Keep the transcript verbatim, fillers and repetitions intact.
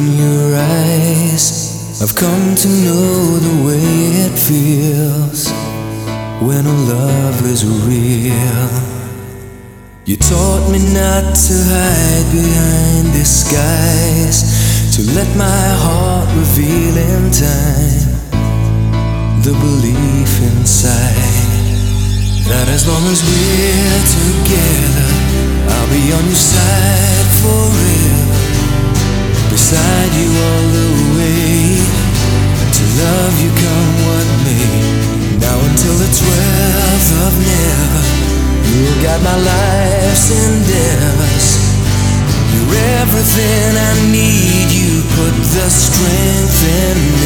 in your eyes, I've come to know the way it feels when a love is real. You taught me not to hide behind disguise, to let my heart reveal in time the belief inside that as long as we're together, I'll be on your side forever, beside you all the way, to love you come what may. Now until the twelfth of never, you got my life's endeavors. You're everything I need, you put the strength in me.